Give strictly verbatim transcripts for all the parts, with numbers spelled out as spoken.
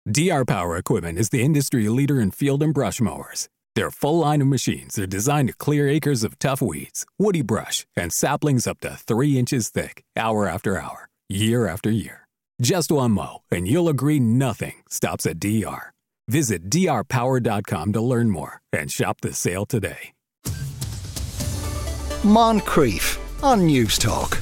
D R Power Equipment is the industry leader in field and brush mowers. Their full line of machines are designed to clear acres of tough weeds, woody brush, and saplings up to three inches thick, hour after hour, year after year. Just one mow, and you'll agree nothing stops at D R. Visit D R power dot com to learn more and shop the sale today. Moncrief on News Talk.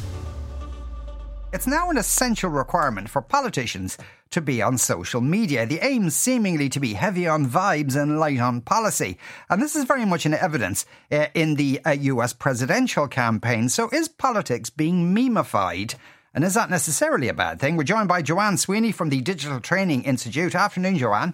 It's now an essential requirement for politicians to be on social media. The aim seemingly to be heavy on vibes and light on policy. And this is very much in evidence uh, in the uh, U S presidential campaign. So is politics being memeified? And is that necessarily a bad thing? We're joined by Joanne Sweeney from the Digital Training Institute. Afternoon, Joanne.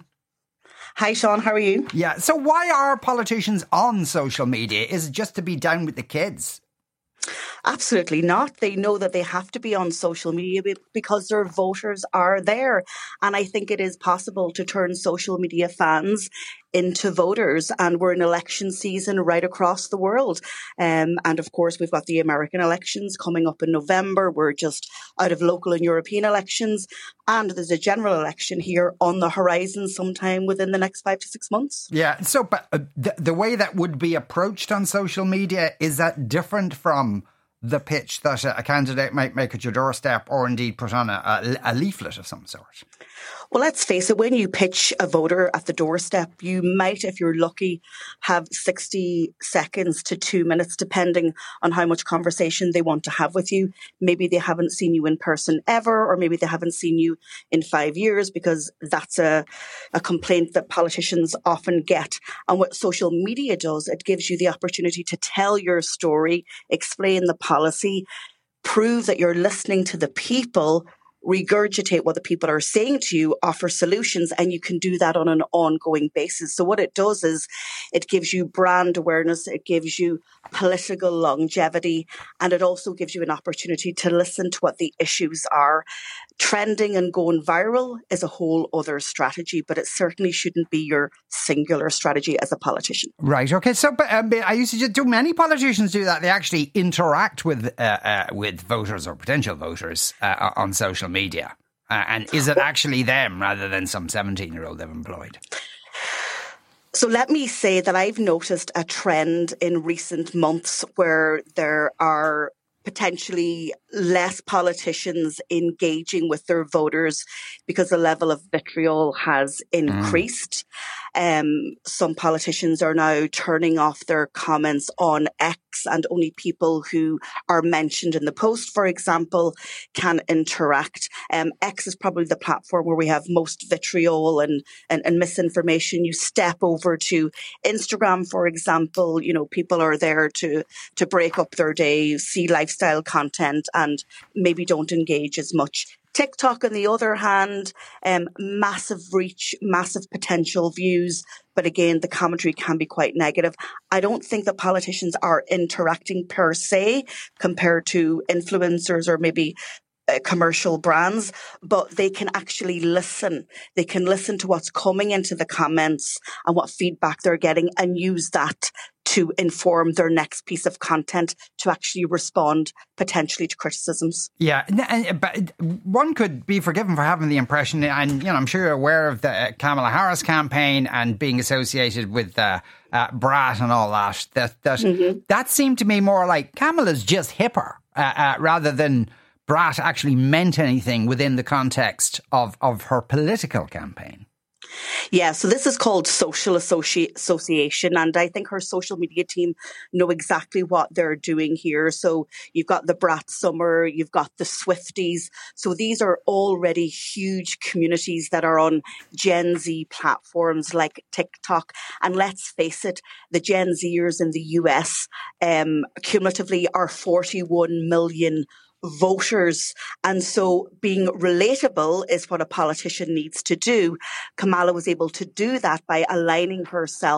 Hi, Sean. How are you? Yeah. So why are politicians on social media? Is it just to be down with the kids? Absolutely not. They know that they have to be on social media because their voters are there. And I think it is possible to turn social media fans into voters. And we're in election season right across the world. Um, and of course, we've got the American elections coming up in November. We're just out of local and European elections. And there's a general election here on the horizon sometime within the next five to six months. Yeah. So but uh, the, the way that would be approached on social media, is that different from the pitch that a candidate might make at your doorstep or indeed put on a, a, a leaflet of some sort? Well, let's face it, when you pitch a voter at the doorstep, you might, if you're lucky, have sixty seconds to two minutes, depending on how much conversation they want to have with you. Maybe they haven't seen you in person ever, or maybe they haven't seen you in five years, because that's a, a complaint that politicians often get. And what social media does, it gives you the opportunity to tell your story, explain the policy, prove that you're listening to the people, regurgitate what the people are saying to you, offer solutions, and you can do that on an ongoing basis. So what it does is it gives you brand awareness, it gives you political longevity, and it also gives you an opportunity to listen to what the issues are. Trending and going viral is a whole other strategy, but it certainly shouldn't be your singular strategy as a politician. Right. Okay. So, but um, I used to just, do many politicians do that? They actually interact with uh, uh, with voters or potential voters uh, on social media, uh, and is it actually them rather than some seventeen-year-old they've employed? So let me say that I've noticed a trend in recent months where there are potentially less politicians engaging with their voters because the level of vitriol has increased. Mm. Um, some politicians are now turning off their comments on X, and only people who are mentioned in the post, for example, can interact. Um, X is probably the platform where we have most vitriol and, and, and misinformation. You step over to Instagram, for example, you know, people are there to, to break up their day, see lifestyle content, and maybe don't engage as much. TikTok, on the other hand, um, massive reach, massive potential views. But again, the commentary can be quite negative. I don't think that politicians are interacting per se compared to influencers or maybe uh, commercial brands, but they can actually listen. They can listen to what's coming into the comments and what feedback they're getting and use that to inform their next piece of content to actually respond potentially to criticisms. Yeah, but one could be forgiven for having the impression, and you know, I'm sure you're aware of the Kamala Harris campaign and being associated with uh, uh, Brat and all that, that that, mm-hmm. that seemed to me more like Kamala's just hipper uh, uh, rather than Brat actually meant anything within the context of, of her political campaign. Yeah, so this is called social associ- association, and I think her social media team know exactly what they're doing here. So you've got the Brat Summer, you've got the Swifties. So these are already huge communities that are on Gen Z platforms like TikTok. And let's face it, the Gen Zers in the U S um, cumulatively are forty-one million voters. And so being relatable is what a politician needs to do. Kamala was able to do that by aligning herself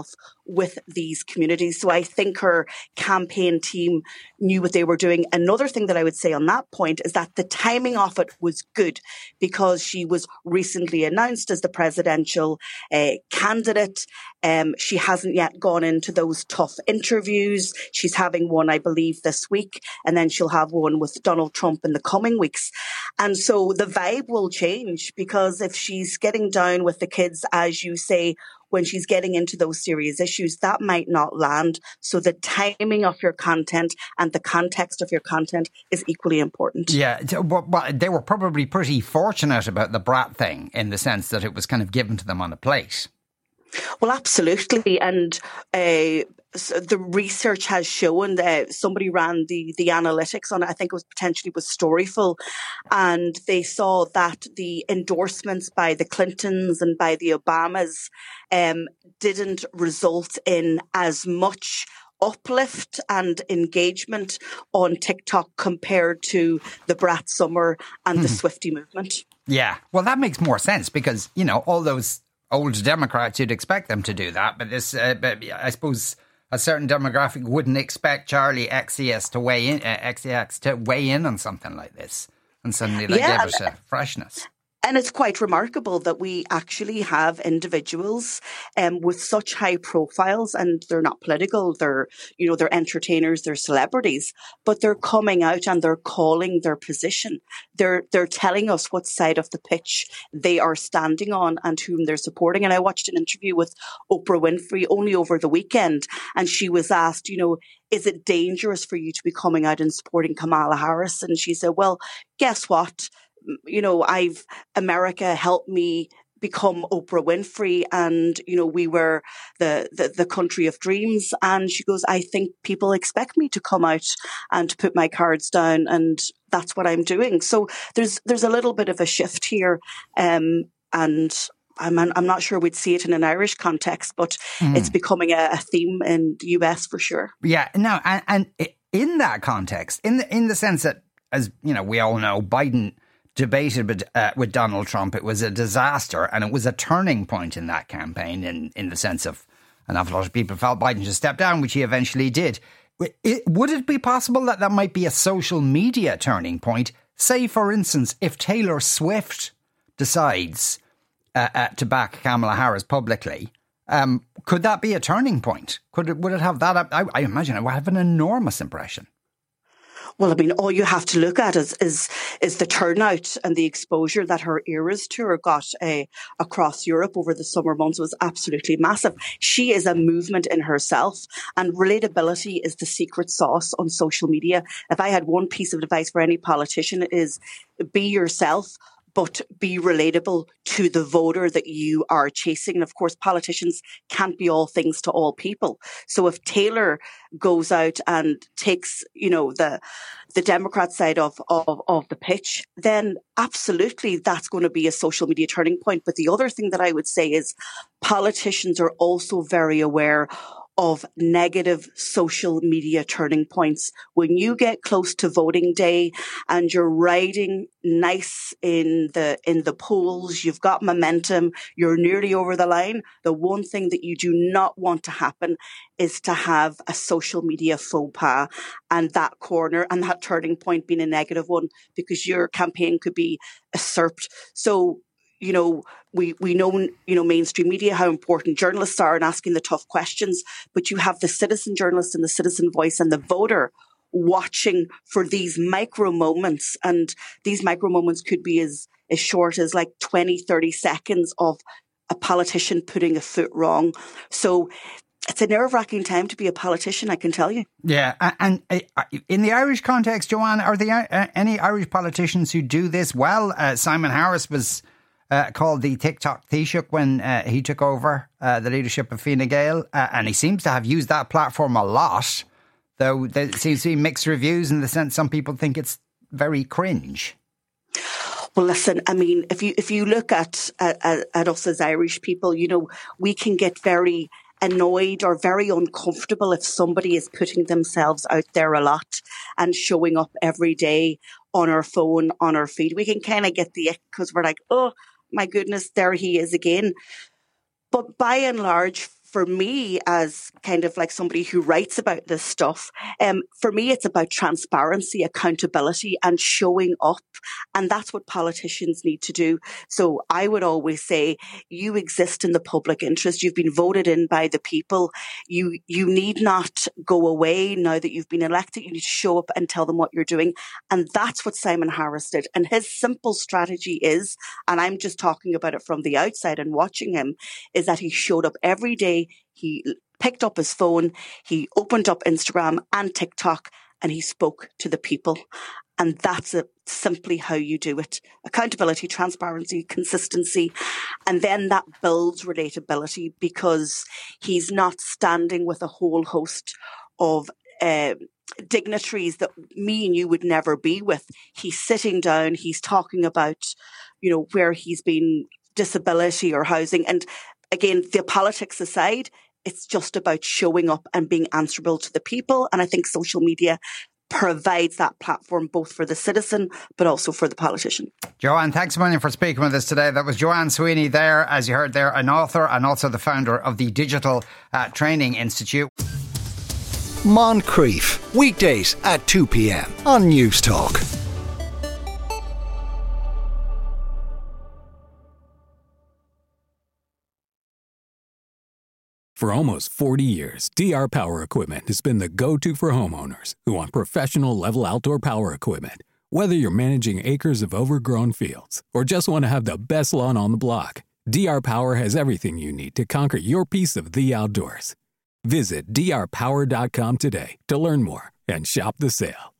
with these communities. So I think her campaign team knew what they were doing. Another thing that I would say on that point is that the timing of it was good because she was recently announced as the presidential uh, candidate. Um, she hasn't yet gone into those tough interviews. She's having one, I believe, this week, and then she'll have one with Donald Trump in the coming weeks. And so the vibe will change because if she's getting down with the kids, as you say, when she's getting into those serious issues, that might not land. So the timing of your content and the context of your content is equally important. Yeah, well, they were probably pretty fortunate about the brat thing in the sense that it was kind of given to them on a plate. Well, absolutely. And uh, so the research has shown that somebody ran the, the analytics on it. I think it was potentially with Storyful. And they saw that the endorsements by the Clintons and by the Obamas um, didn't result in as much uplift and engagement on TikTok compared to the Brat Summer and the mm. Swiftie movement. Yeah, well, that makes more sense because, you know, all those old Democrats, you'd expect them to do that. But this, uh, but I suppose a certain demographic wouldn't expect Charlie X C X to weigh in, uh, X C X to weigh in on something like this. And suddenly they yeah, gave it a freshness. And it's quite remarkable that we actually have individuals um, with such high profiles, and they're not political, they're, you know, they're entertainers, they're celebrities, but they're coming out and they're calling their position. They're, they're telling us what side of the pitch they are standing on and whom they're supporting. And I watched an interview with Oprah Winfrey only over the weekend, and she was asked, you know, is it dangerous for you to be coming out and supporting Kamala Harris? And she said, well, guess what? You know, I've America helped me become Oprah Winfrey, and you know, we were the, the the country of dreams. And she goes, I think people expect me to come out and to put my cards down, and that's what I'm doing. So there's there's a little bit of a shift here, um, and I'm I'm not sure we'd see it in an Irish context, but mm. it's becoming a, a theme in the U S for sure. Yeah, no, and, and in that context, in the in the sense that, as you know, we all know, Biden debated with, uh, with Donald Trump. It was a disaster, and it was a turning point in that campaign in, in the sense of an awful lot of people felt Biden should step down, which he eventually did. It, would it be possible that that might be a social media turning point? Say, for instance, if Taylor Swift decides uh, uh, to back Kamala Harris publicly, um, could that be a turning point? Could it, would it have that? I, I imagine it would have an enormous impression. Well, I mean, all you have to look at is is, is the turnout and the exposure that her Eras tour got uh, across Europe over the summer months was absolutely massive. She is a movement in herself, and relatability is the secret sauce on social media. If I had one piece of advice for any politician, it is be yourself, but be relatable to the voter that you are chasing. And of course, politicians can't be all things to all people. So if Taylor goes out and takes, you know, the the Democrat side of, of, of the pitch, then absolutely that's going to be a social media turning point. But the other thing that I would say is politicians are also very aware of negative social media turning points. When you get close to voting day and you're riding nice in the in the polls, you've got momentum, you're nearly over the line, the one thing that you do not want to happen is to have a social media faux pas and that corner and that turning point being a negative one, because your campaign could be usurped. So, you know, we, we know, you know, mainstream media, how important journalists are in asking the tough questions, but you have the citizen journalist and the citizen voice and the voter watching for these micro moments. And these micro moments could be as, as short as like twenty, thirty seconds of a politician putting a foot wrong. So it's a nerve-wracking time to be a politician, I can tell you. Yeah, and in the Irish context, Joanne, are there any Irish politicians who do this well? Uh, Simon Harris was Uh, called the TikTok Taoiseach when uh, he took over uh, the leadership of Fine Gael, uh, and he seems to have used that platform a lot, though there seems to be mixed reviews in the sense some people think it's very cringe. Well, listen, I mean, if you if you look at, at, at us as Irish people, you know, we can get very annoyed or very uncomfortable if somebody is putting themselves out there a lot and showing up every day on our phone, on our feed. We can kind of get the ick because we're like, oh, my goodness, there he is again. But by and large, for me, as kind of like somebody who writes about this stuff, um, for me, it's about transparency, accountability, and showing up. And that's what politicians need to do. So I would always say, you exist in the public interest. You've been voted in by the people. You, you need not go away now that you've been elected. You need to show up and tell them what you're doing. And that's what Simon Harris did. And his simple strategy is, and I'm just talking about it from the outside and watching him, is that he showed up every day. He picked up his phone, he opened up Instagram and TikTok, and he spoke to the people. And that's a, simply how you do it. Accountability, transparency, consistency. And then that builds relatability, because he's not standing with a whole host of uh, dignitaries that me and you would never be with. He's sitting down, he's talking about, you know, where he's been, disability or housing. And again, the politics aside, it's just about showing up and being answerable to the people. And I think social media provides that platform both for the citizen, but also for the politician. Joanne, thanks a million for speaking with us today. That was Joanne Sweeney there, as you heard there, an author and also the founder of the Digital uh, Training Institute. Moncrief, weekdays at two p.m. on News Talk. For almost forty years, D R Power Equipment has been the go-to for homeowners who want professional-level outdoor power equipment. Whether you're managing acres of overgrown fields or just want to have the best lawn on the block, D R Power has everything you need to conquer your piece of the outdoors. Visit D R power dot com today to learn more and shop the sale.